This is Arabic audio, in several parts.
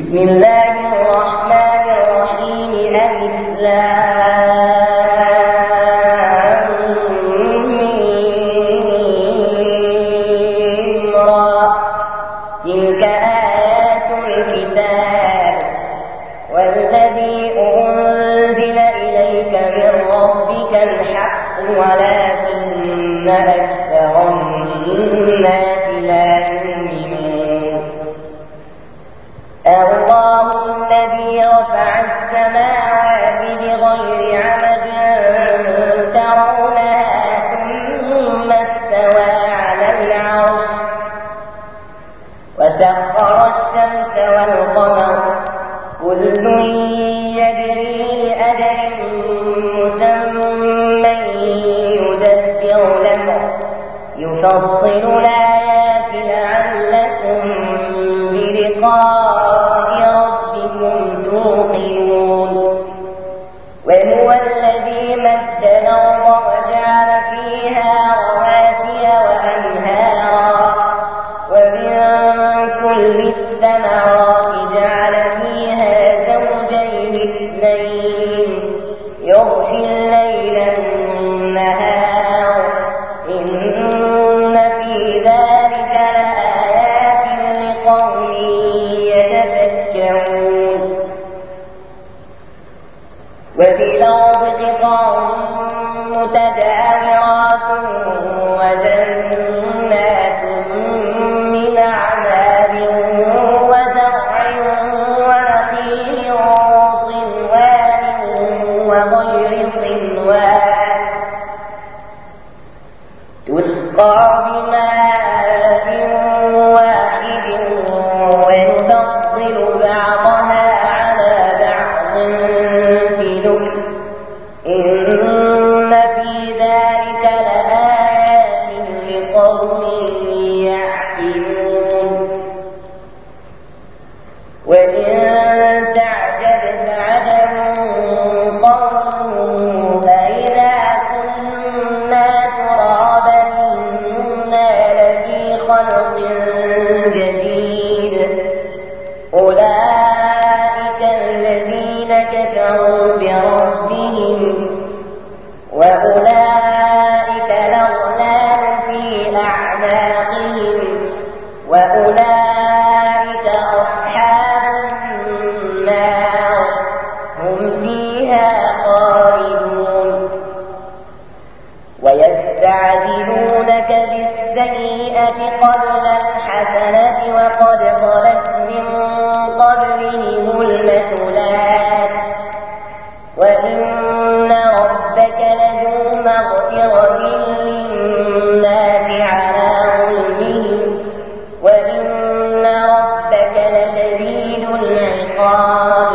بسم الله الرحمن الرحيم. ألف لام ميم را. تلك آيات الكتاب والذي أنزل إليك من ربك الحق ولكن أكثر الناس لا يؤمنون. الله الذي رفع السماوات بغير عمد ترونها ثم استوى على العرش وسخر الشمس والقمر كل يجري لأجل مسمى يدبر الأمر يفصل الآيات لعلكم بلقاء ربكم توقنون. وهو الذي مد الأرض وجعل فيها رواسي وأنهارا ومن كل الثمرات جعل فيها زوجين اثنين يغشي الليل النهار إن في ذلك لآيات لقوم يتفكرون. وفي الأرض قطع متجاورات وجنات من أعناب وزرع ونخيل صنوان وغير صنوان تسقى بماء واحد ونفضل بعضها على بعض في الأكل إن في ذلك لآيات لقوم يعقلون. وإن تعجب فعجب قوله أإذا كنا ترابا إنا لفي خلق جديد أولئك الذين كفروا بربهم وأولئك الأغلال في أعناقهم وأولئك أصحاب النار هم فيها خالدون. ويستعجلونك بالسيئة قبل الحسنة وقد خلت من قبلهم المثلات وإن ربك لذو مغفرة للناس على ظلمهم وإن ربك لشديد العقاب.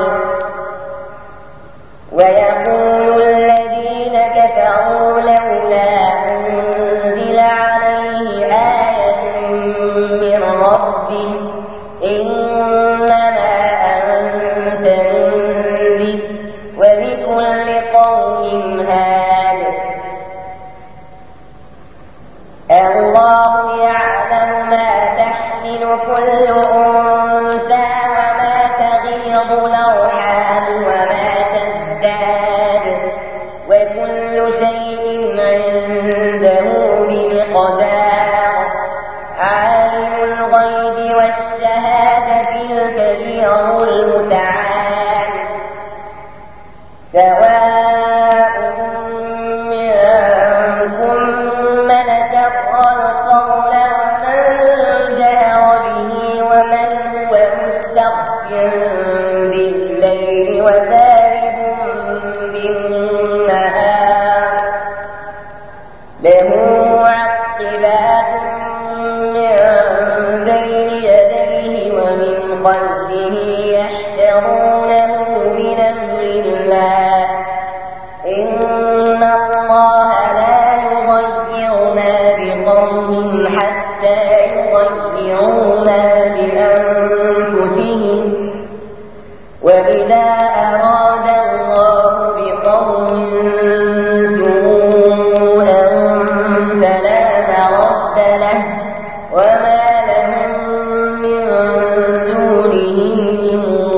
ويقول الذين كفروا لولا أنزل عليه آية من ربه إنما أنت منذر ولكل قوم هاد. الله يعلم ما تحمل كل أنثى وما تغيض الأرحام وما تزداد وكل شيء عنده بمقدار. عالم الغيب والشهادة الكبير المتعال سواء منكم من سر القول ومن جهر به ومن هو مستخف بالليل وسارب بالنهار له معقبات من بين يديه ومن خلفه يحذرونه من أمر الله إن الله لا يغير ما بقوم حتى يغيروا ما بأنفسهم وإذا أراد الله بقوم سوءا فلا مرد له وما لهم من دونه من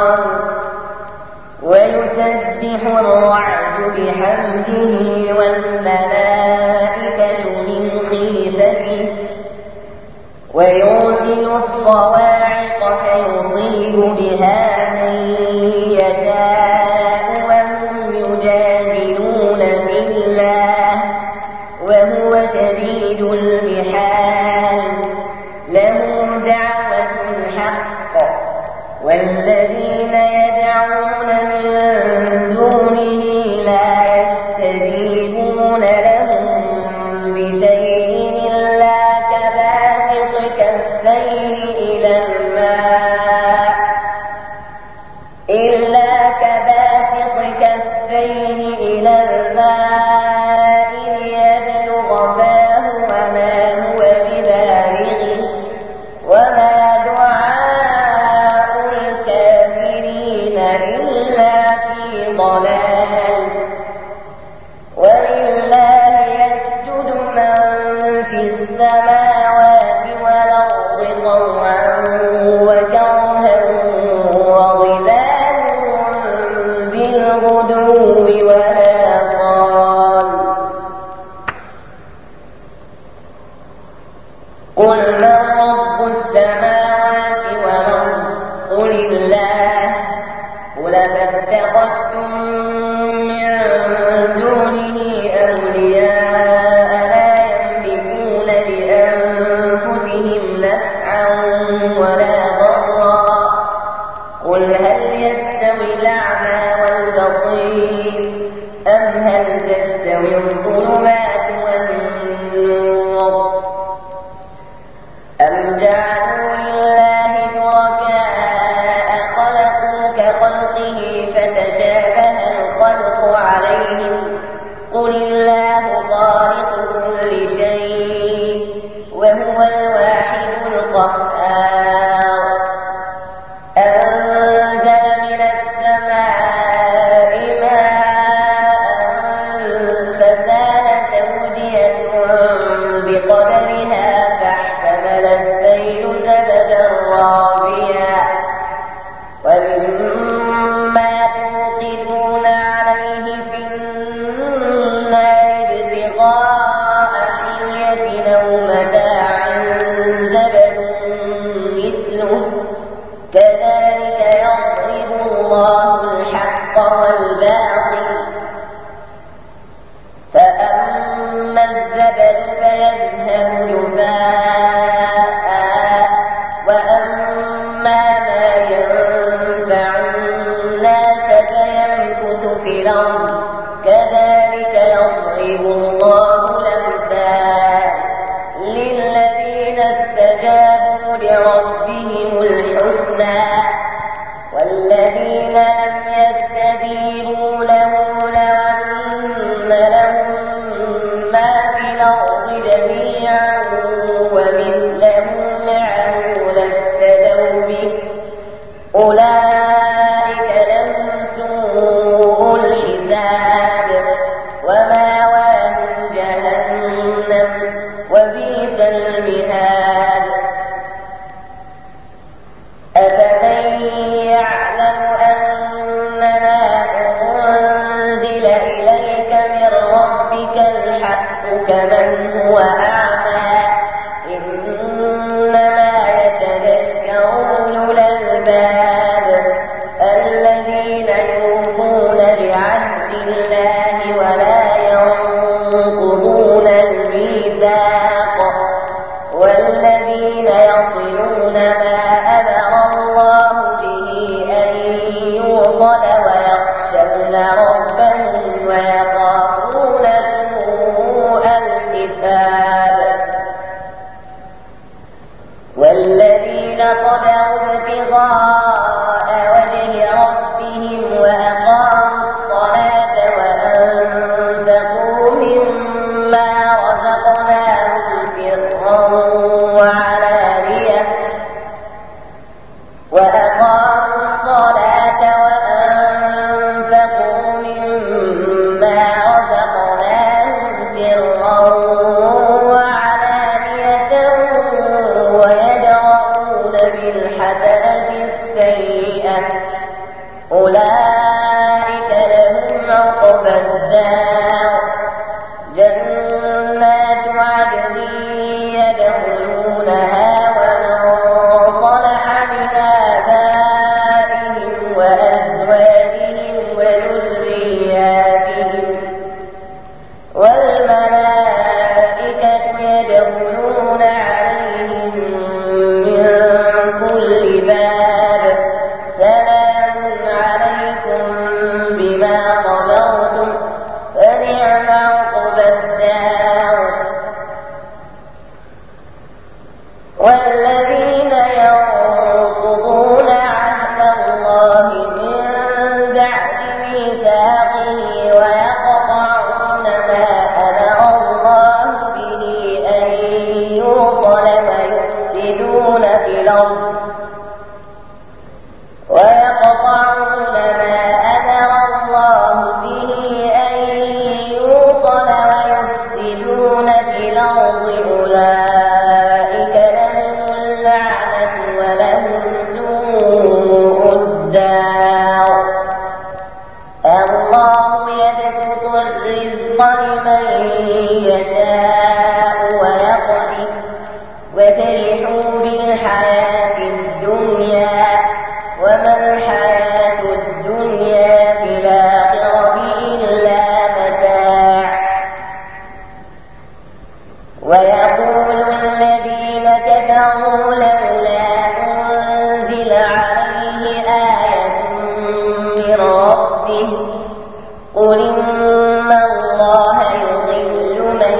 ويسبح الرعد بحمده والملائكة من خيفته ويرسل الصواعق فيصيب بها من يشاء وهم يجادلون في الله وهو شديد المحال له دعوة الحق والذين يدعون من دونه لا يستجيبون لهم بشيء إلا كباسط كفيه إلى الماء ليبلغ فاه وما هو ببالغه وما دعاء الكافرين إلا في ضلال ولله يسجد من في السماوات والأرض طوعا وكرها وظلالهم بالغدو والآصال قل من رب السماوات والأرض قل الله قل فاتخذتم من دونه أولياء لا يملكون لأنفسهم نفعا ولا ضرا قل هل يستوي الأعمى والبصير أم هل تستوي الظلمات والنور أم جعلوا لله شركاء خلقوا كخلقه فتشابه الخلق عليهم قل الله خالق كل شيء وهو الواحد القهار أنزل من السماء ماء فسالت أودية بقدرها فاحتمل السيل زبدا رابيا ومما توقدون عليه في النار ابتغاء حلية أو متاع زبد مثله كذلك يضرب الله الحق والباطل فأما الزبد فيذهب جفاء وأما ما ينفع الناس فيمكث في الأرض كذلك يضرب الله الأمثال للذين استجابوا لربهم الحسنى والذين لم يستجيبوا له لو أن لهم ما في الأرض جميعا ومثله معه لافتدوا به أولئك لهم سوء الحساب ومأواهم جهنم وبئس المهاد أفمن يعلم أنما أنزل إليك من ربك الحق كمن هو أعمى إنما يتذكر أولو الألباب الذين يوفون بعهد الله ولا ينقضون الميثاق والذين يصلون ما أمر الله به أن يوصل ويخشون ربهم ويخافون سوء الحساب والذين صبروا ابتغاء وجه ربهم وأقاموا الصلاة وأنفقوا مما رزقناهم سرا وعلانية وأقاموا الصلاة وأنفقوا أولئك لهم عقبى الدار جنات عدن يدخلونها ومن صلح من آبائهم وأزواجهم وذرياتهم والملائكة يدخلون عليهم من كل باب سلام عليكم بما صبرتم فنعم عقبى الدار والذين ينقضون عهد الله من بعد ميثاقه ويقطعون ما أمر الله به أن يوصل ويفسدون في الأرض أولئك لهم اللعنة ولهم سوء الدار الله يبسط الرزق لمن يشاء ويقدر وفرحوا بالحياة الدنيا وما الحياة الدنيا في الآخرة إلا متاع ويقول الذين كفروا لولا أنزل عليه آية من ربه قل إن الله يضل من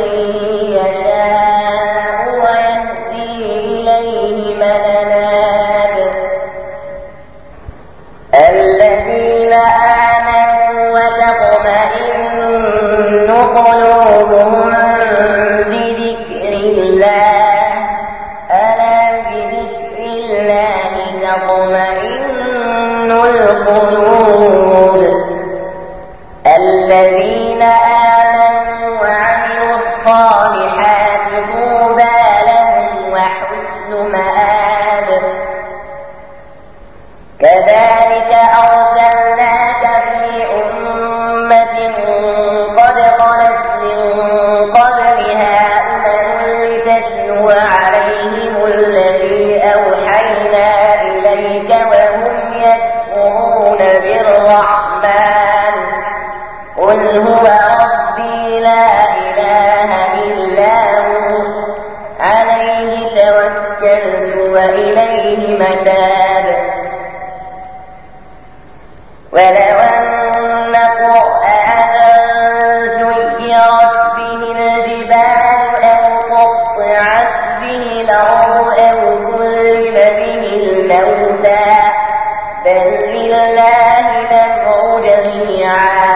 يشاء ويهدي إليه من أناب الذين آمنوا وتطمئن قلوبهم بذكر الله ألا بذكر الله تطمئن القلوب الذين آمنوا وعملوا الصالحات طوبى لهم وحسن مآب كذلك أرسلناك في أمة قد خلت من قبلها أمم لتتلو عليهم الذي أوحينا إليك وهم يكفرون بالرحمن قل هو ربي لا إله إلا هو عليه توكلت وإليه متاب ولو أن قرآنا سيرت به الجبال أو قطعت به الأرض أو كلم به الموتى بل لله الأمر جميعا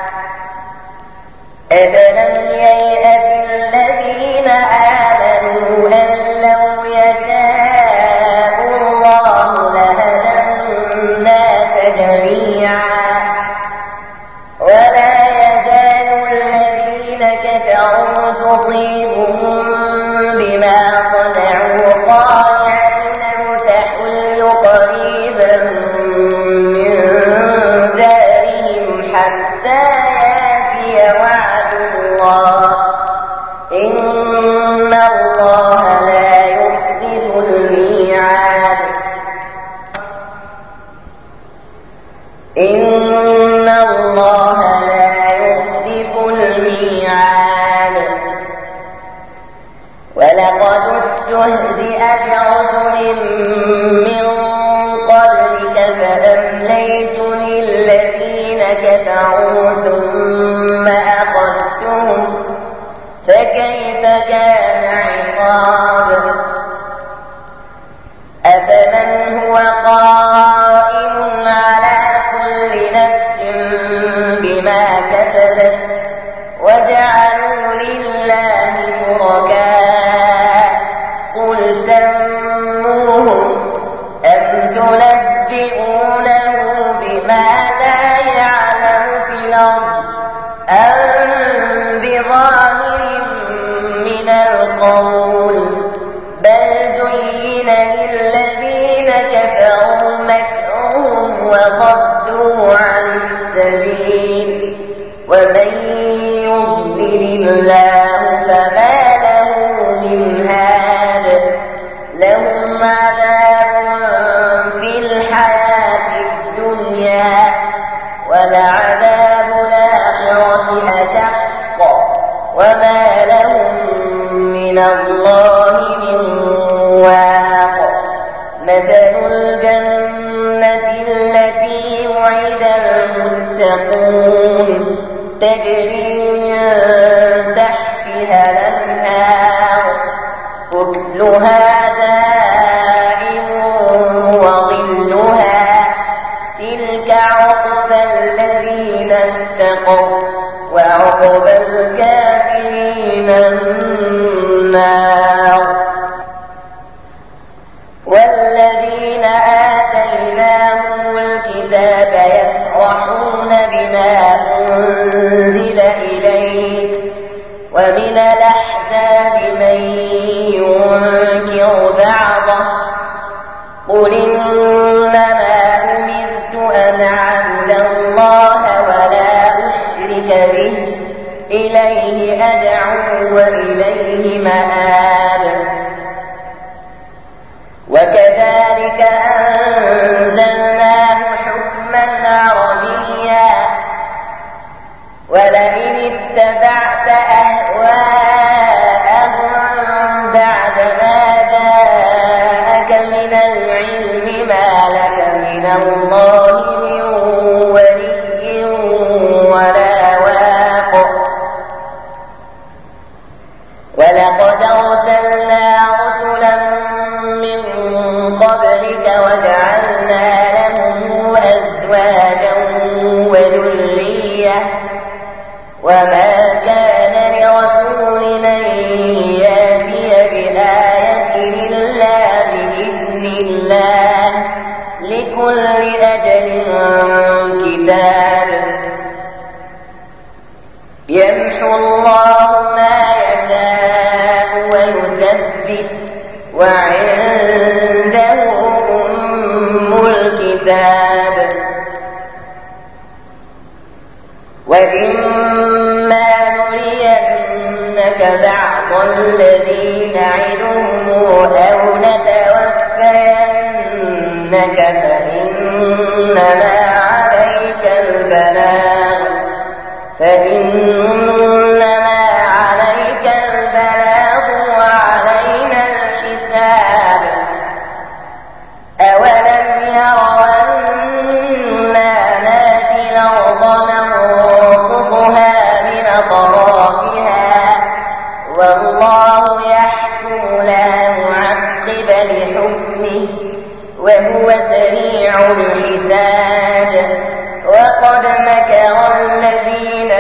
أفلم ييأس الذين آمنوا أن لو يشاء الله لهدى الناس جميعا ولا يزال الذين كفروا تصيبهم بما صنعوا قارعة أو تحل قريبا من دارهم حتى يأتي وعد الله إن الله لا يخلف الميعاد إن الله لا يخلف الميعاد ولقد استهزئ برسل من قبلك فأمليت للذين كفروا ثم أخذتهم فكيف كان عقاب أفمن هو قائم على كل نفس بما كسبت وجعلوا لله شركاء قل سموهم أم تنبئونه بما لا يعلم في الأرض أم بظاهر من القول ومن يضلل الله فما له من هاد لهم عذاب في الحياة الدنيا ولعذاب الآخرة أشق وما لهم من الله من واق مثل الجنة التي وعد المتقون تجري من تحتها الأنهار أكلها دائم وظلها تلك عقبى الذين اتقوا وعقبى الكافرين النار والذين آتيناهم الكتاب يفرحون بما أنزل إليك ومن الأحزاب من ينكر بعضه قل إنما أمرت أن أعبد الله ولا أشرك به إليه أدعو وإليه مآب وكذلك أنزلناه حكما عربيا ولئن اتبعت أهواءهم بعد ما جاءك من العلم ما لك من الله من ولي ولا واق ولقد أرسلنا رسلا من قبلك وجعلنا لهم أزواجا وذرية وما كان لرسول أن يأتي بآية إلا بإذن الله لكل أجل كتاب يمحو الله ما يشاء ويثبت وعنده أم الكتاب وإما نرينك بعض الذي نعدهم أو نتوفينك فإنما عليك البلاغ وعلينا الحساب أولم يروا أنا ناتي الأرض ننقصها من أطرافها والله يحكم لا معقب لحكمه وهو سريع الحساب وقد مكر الذين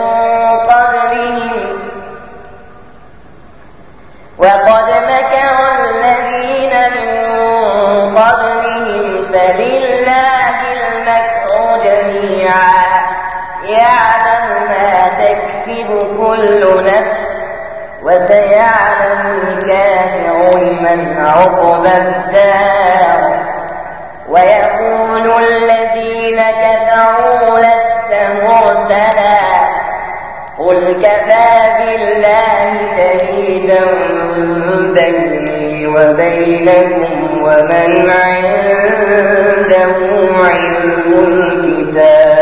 من قبلهم فلله المكر جميعا يعلم ما تكسب كل نفس وسيعلم الكافر لمن عقبى الدار ويقول الذين كفروا لست مرسلا قل كفى بالله شهيدا بيني وبينكم ومن عنده علم الكتاب